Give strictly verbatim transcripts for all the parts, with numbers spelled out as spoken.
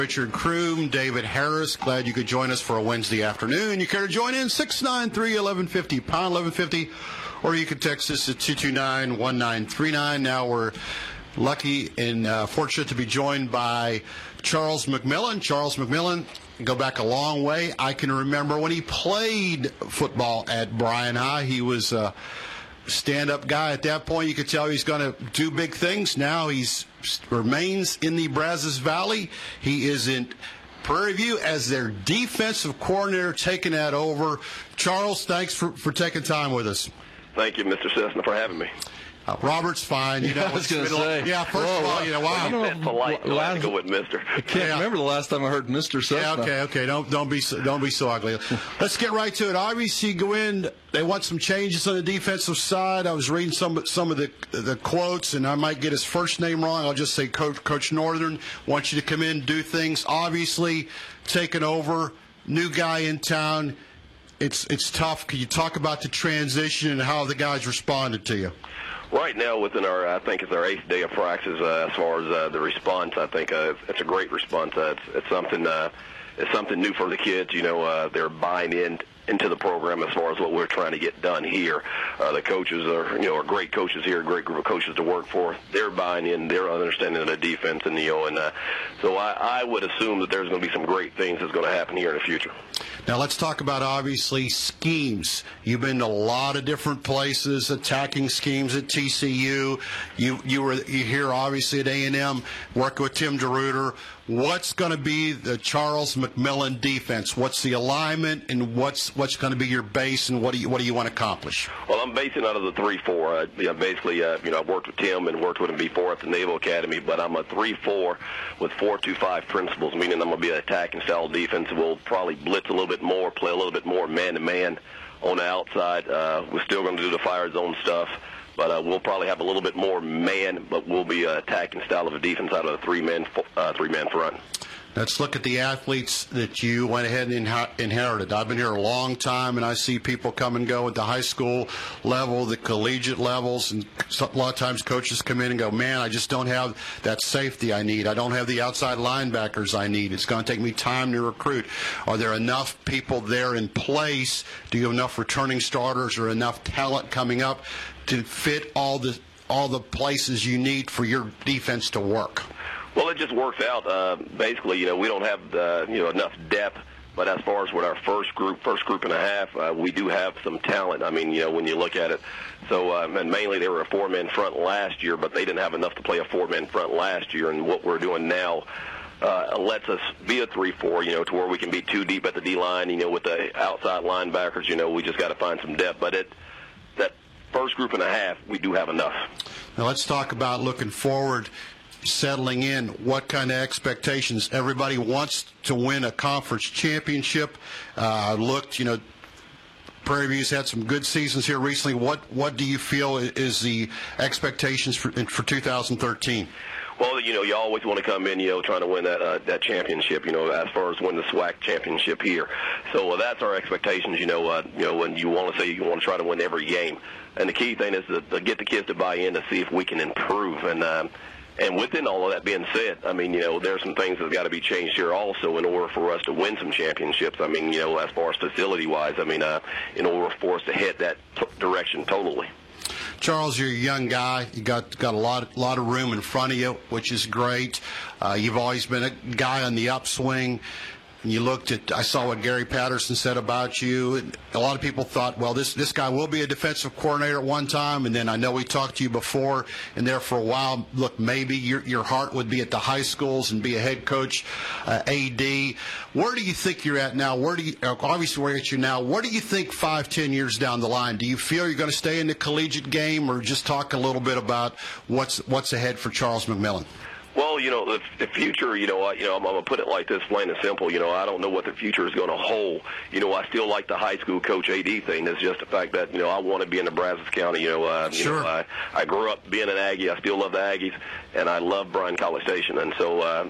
Richard Kroom, David Harris, glad you could join us for a Wednesday afternoon. You care to join in? six nine three, eleven fifty, pound eleven fifty, or you can text us at two two nine, one nine three nine. Now we're lucky and uh, fortunate to be joined by Charles McMillan. Charles McMillan, go back a long way. I can remember when he played football at Bryan High. He was a stand-up guy at that point. You could tell he's going to do big things. Now he's remains in the Brazos Valley. He is in Prairie View as their defensive coordinator, taking that over. Charles, thanks for, for taking time with us. Thank you, Mister Cessna, for having me. Uh, Robert's fine. You know, I was going to say. Yeah, first whoa, of all, you know, wow. I don't know, polite. Well, I have to go with Mister I can't yeah. remember the last time I heard Mister Cessna. Yeah, okay, okay. Don't don't be so, don't be so ugly. Let's get right to it. Obviously, go in. They want some changes on the defensive side. I was reading some some of the the quotes, and I might get his first name wrong. I'll just say Coach Coach Northern wants you to come in, do things. Obviously, taking over, new guy in town. It's it's tough. Can you talk about the transition and how the guys responded to you? Right now, within our, I think it's our eighth day of practice. Uh, as far as uh, the response, I think uh, it's a great response. Uh, it's, it's something, uh, it's something new for the kids. You know, uh, they're buying in into the program as far as what we're trying to get done here. Uh, the coaches are, you know, are great coaches here, a great group of coaches to work for. They're buying in, they're understanding of the defense, and you know, and uh, so I, I would assume that there's going to be some great things that's going to happen here in the future. Now let's talk about, obviously, schemes. You've been to a lot of different places, attacking schemes at T C U. You you were you here, obviously, at A and M, working with Tim DeRuyter. What's going to be the Charles McMillan defense? What's the alignment, and what's what's going to be your base, and what do you what do you want to accomplish? Well, I'm basing out of the three four. Uh, you know, basically, uh, you know, I've worked with Tim and worked with him before at the Naval Academy, but I'm a three four with four two five principles, meaning I'm going to be an attacking style defense. We'll probably blitz a little bit more, play a little bit more man-to-man on the outside. Uh, we're still going to do the fire zone stuff, but uh, we'll probably have a little bit more man, but we'll be an attacking style of a defense out of the three-man uh, three-man front. Let's look at the athletes that you went ahead and inherited. I've been here a long time, and I see people come and go at the high school level, the collegiate levels, and a lot of times coaches come in and go, man, I just don't have that safety I need. I don't have the outside linebackers I need. It's going to take me time to recruit. Are there enough people there in place? Do you have enough returning starters or enough talent coming up to fit all the all the places you need for your defense to work? Well, it just works out. Uh, basically, you know, we don't have uh, you know enough depth. But as far as with our first group, first group and a half, uh, we do have some talent. I mean, you know, when you look at it. So, um, and mainly they were a four-man front last year, but they didn't have enough to play a four-man front last year. And what we're doing now uh, lets us be a three four, you know, to where we can be too deep at the D-line, you know, with the outside linebackers. You know, we just got to find some depth. But it that first group and a half, we do have enough. Now let's talk about looking forward. Settling in, what kind of expectations? Everybody wants to win a conference championship. I uh, looked, you know, Prairie View's had some good seasons here recently. What what do you feel is the expectations for for two thousand thirteen? Well, you know, you always want to come in, you know, trying to win that uh, that championship, you know, as far as win the SWAC championship here. So uh, that's our expectations, you know, uh, you know, when you want to say you want to try to win every game. And the key thing is to, to get the kids to buy in to see if we can improve. And, um, And within all of that being said, I mean, you know, there's some things that have got to be changed here also in order for us to win some championships. I mean, you know, as far as facility-wise, I mean, uh, in order for us to head that t- direction totally. Charles, you're a young guy. You got got a lot, lot of room in front of you, which is great. Uh, you've always been a guy on the upswing. And you looked at, I saw what Gary Patterson said about you. And a lot of people thought, well, this this guy will be a defensive coordinator at one time. And then I know we talked to you before, and there for a while, look, maybe your your heart would be at the high schools and be a head coach, uh, A D. Where do you think you're at now? Where do you, obviously where at you now, where do you think five, ten years down the line? Do you feel you're going to stay in the collegiate game, or just talk a little bit about what's what's ahead for Charles McMillan? Well, you know, the, the future, you know, I, you know, I'm, I'm going to put it like this, plain and simple. You know, I don't know what the future is going to hold. You know, I still like the high school coach A D thing. It's just the fact that, you know, I want to be in the Brazos County. You know, uh, sure. you know I, I grew up being an Aggie. I still love the Aggies, and I love Bryan College Station. And so, uh,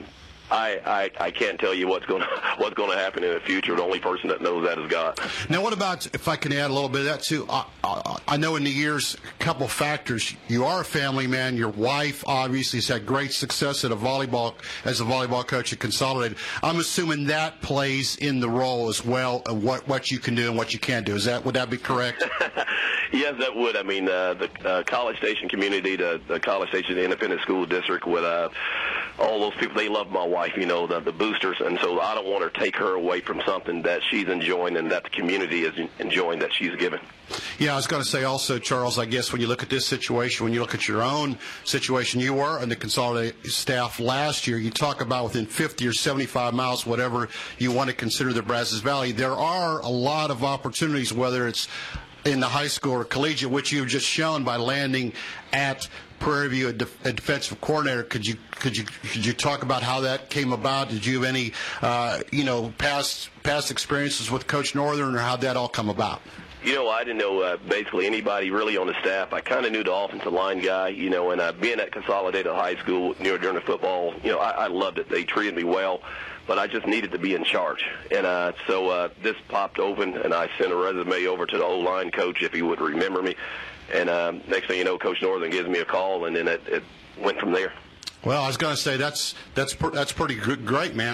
I, I, I can't tell you what's going to what's going to happen in the future. The only person that knows that is God. Now, what about, if I can add a little bit of that too? I, I, I know in the years, a couple factors. You are a family man. Your wife obviously has had great success at a volleyball as a volleyball coach at Consolidated. I'm assuming that plays in the role as well of what what you can do and what you can't do. Is that would that be correct? Yes, that would. I mean, uh, the uh, College Station community, the, the College Station Independent School District, with uh, all those people, they love my wife, you know, the, the boosters, and so I don't want to take her away from something that she's enjoying and that the community is enjoying that she's given. Yeah, I was going to say also, Charles, I guess when you look at this situation, when you look at your own situation, you were on the Consolidated staff last year. You talk about within fifty or seventy-five miles, whatever you want to consider the Brazos Valley. There are a lot of opportunities, whether it's in the high school or collegiate, which you've just shown by landing at Prairie View, a, def- a defensive coordinator. Could you could you could you talk about how that came about? Did you have any uh, you know past past experiences with Coach Northern, or how'd that all come about? You know, I didn't know uh, basically anybody really on the staff. I kind of knew the offensive line guy, you know, and uh, being at Consolidated High School, you know, during the football, you know, I, I loved it. They treated me well, but I just needed to be in charge. And uh, so uh, this popped open, and I sent a resume over to the O-line coach if he would remember me. And uh, next thing you know, Coach Northern gives me a call, and then it, it went from there. Well, I was going to say that's that's that's pretty good, great, man.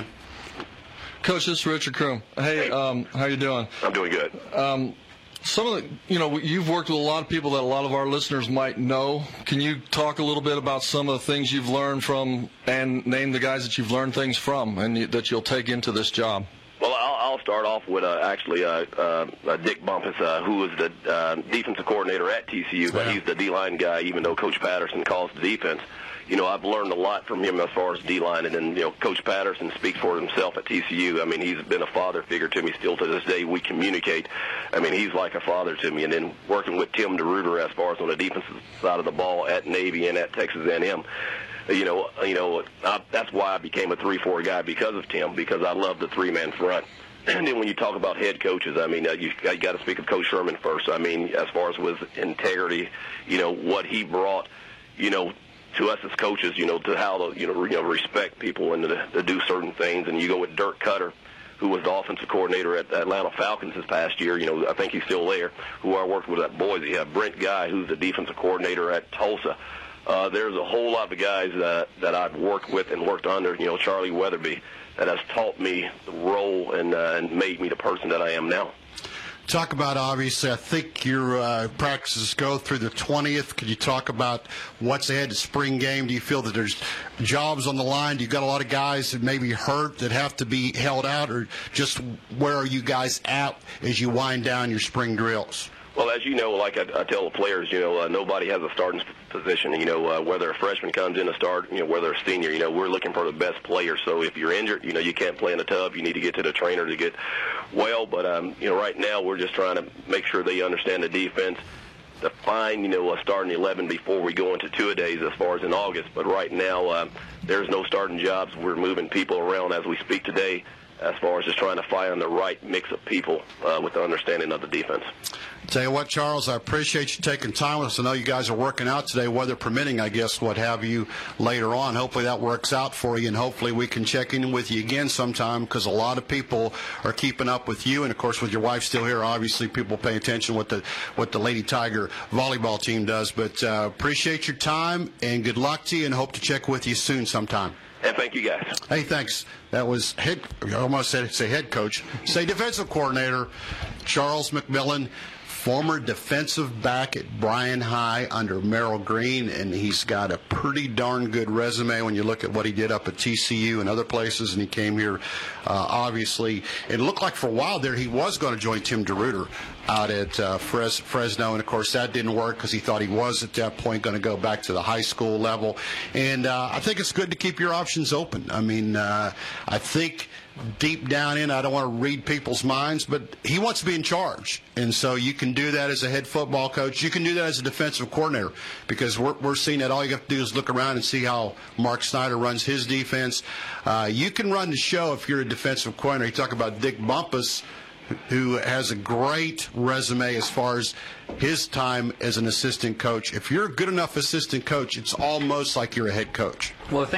Coach, this is Richard Kroom. Hey, Hey. Um, how you doing? I'm doing good. Um, some of the, you know, you've worked with a lot of people that a lot of our listeners might know. Can you talk a little bit about some of the things you've learned from, and name the guys that you've learned things from, and you, that you'll take into this job? Well, I'll, I'll start off with uh, actually uh, uh, Dick Bumpus, uh, who was the uh, defensive coordinator at T C U, but Yeah. he's the D-line guy, even though Coach Patterson calls the defense. You know, I've learned a lot from him as far as D-line, and then, you know, Coach Patterson speaks for himself at T C U. I mean, he's been a father figure to me still to this day. We communicate. I mean, he's like a father to me. And then working with Tim DeRuiter as far as on the defensive side of the ball at Navy and at Texas A and M. You know, you know, I, that's why I became a three four guy, because of Tim, because I love the three-man front. And then when you talk about head coaches, I mean, uh, you, you got to speak of Coach Sherman first. I mean, as far as with integrity, you know, what he brought, you know, to us as coaches, you know, to how to, you know, you know respect people and to, to do certain things. And you go with Dirk Cutter, who was the offensive coordinator at the Atlanta Falcons this past year. You know, I think he's still there, who I worked with at Boise. You have Brent Guy, who's the defensive coordinator at Tulsa. Uh, there's a whole lot of guys uh, that I've worked with and worked under, you know, Charlie Weatherby, that has taught me the role and, uh, and made me the person that I am now. Talk about, obviously, I think your uh, practices go through the twentieth. Could you talk about what's ahead to spring game? Do you feel that there's jobs on the line? Do you got a lot of guys that may be hurt that have to be held out, or just where are you guys at as you wind down your spring drills? Well, as you know, like I, I tell the players, you know, uh, nobody has a starting position. You know, uh, whether a freshman comes in to start, you know, whether a senior, you know, we're looking for the best player. So if you're injured, you know, you can't play in the tub. You need to get to the trainer to get well. But, um, you know, right now we're just trying to make sure they understand the defense, to find, you know, a starting eleven before we go into two-a-days as far as in August. But right now uh, there's no starting jobs. We're moving people around as we speak today, as far as just trying to find the right mix of people uh, with the understanding of the defense. Tell you what, Charles, I appreciate you taking time with us. I know you guys are working out today, weather permitting, I guess, what have you, later on. Hopefully that works out for you, and hopefully we can check in with you again sometime, because a lot of people are keeping up with you. And, of course, with your wife still here, obviously people pay attention what the what the Lady Tiger volleyball team does. But uh, appreciate your time, and good luck to you, and hope to check with you soon sometime. And thank you, guys. Hey, thanks. That was head. I almost said say head coach. Say defensive coordinator Charles McMillan, former defensive back at Bryan High under Merrill Green, and he's got a pretty darn good resume when you look at what he did up at T C U and other places, and he came here, uh, obviously. It looked like for a while there he was going to join Tim DeRuiter out at uh, Fres- Fresno, and, of course, that didn't work because he thought he was at that point going to go back to the high school level. And uh, I think it's good to keep your options open. I mean, uh, I think deep down in, I don't want to read people's minds, but he wants to be in charge. And so you can do that as a head football coach. You can do that as a defensive coordinator, because we're, we're seeing that all you have to do is look around and see how Mark Snyder runs his defense. Uh, you can run the show if you're a defensive coordinator. You talk about Dick Bumpus, who has a great resume as far as his time as an assistant coach. If you're a good enough assistant coach, it's almost like you're a head coach. Well, the thing about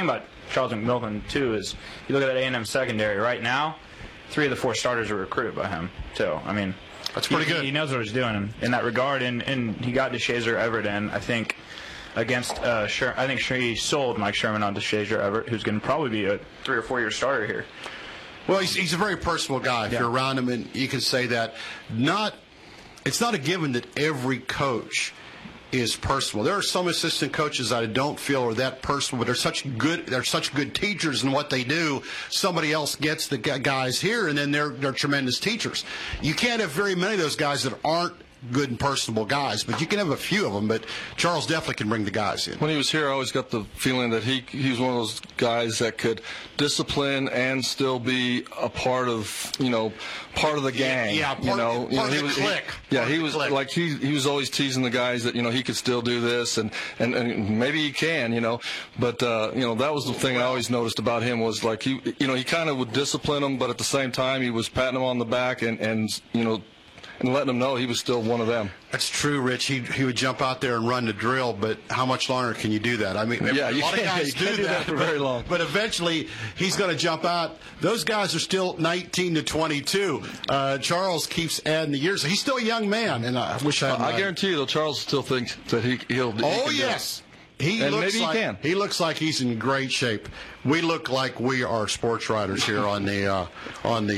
Charles McMillan too is you look at that A and M secondary right now, three of the four starters are recruited by him too. I mean, that's pretty he, good. He knows what he's doing in, in that regard, and, and he got DeShazer Everett in, I think, against uh, Sher- I think he sold Mike Sherman on DeShazer Everett, who's going to probably be a three or four year starter here. Well, he's, he's a very personal guy. If yeah. you're around him, and you can say that. Not, it's not a given that every coach is personal. There are some assistant coaches that I don't feel are that personal, but they're such good. They're such good teachers in what they do. Somebody else gets the guys here, and then they're they're tremendous teachers. You can't have very many of those guys that aren't good and personable guys, but you can have a few of them. But Charles definitely can bring the guys in. When he was here, I always got the feeling that he he was one of those guys that could discipline and still be a part of you know part of the gang. Yeah, yeah part, you know, part you know, of he the was, clique. He, yeah, part he was clique. like he he was always teasing the guys that you know he could still do this and and, and maybe he can, you know, but uh, you know that was the thing I always noticed about him was like he you know he kind of would discipline them, but at the same time he was patting them on the back and and you know. and letting them know he was still one of them. That's true, Rich. He he would jump out there and run the drill, but how much longer can you do that? I mean, yeah, a you lot can't, of guys you can't do, do that for but, very long. But eventually, he's going to jump out. Those guys are still nineteen to twenty-two. Uh, Charles keeps adding the years. He's still a young man, and I wish I. Uh, I guarantee you, though, Charles still thinks that he he'll. He oh can yes. Do it. He and looks maybe like, he can. He looks like he's in great shape. We look like we are sports writers here on the uh, on the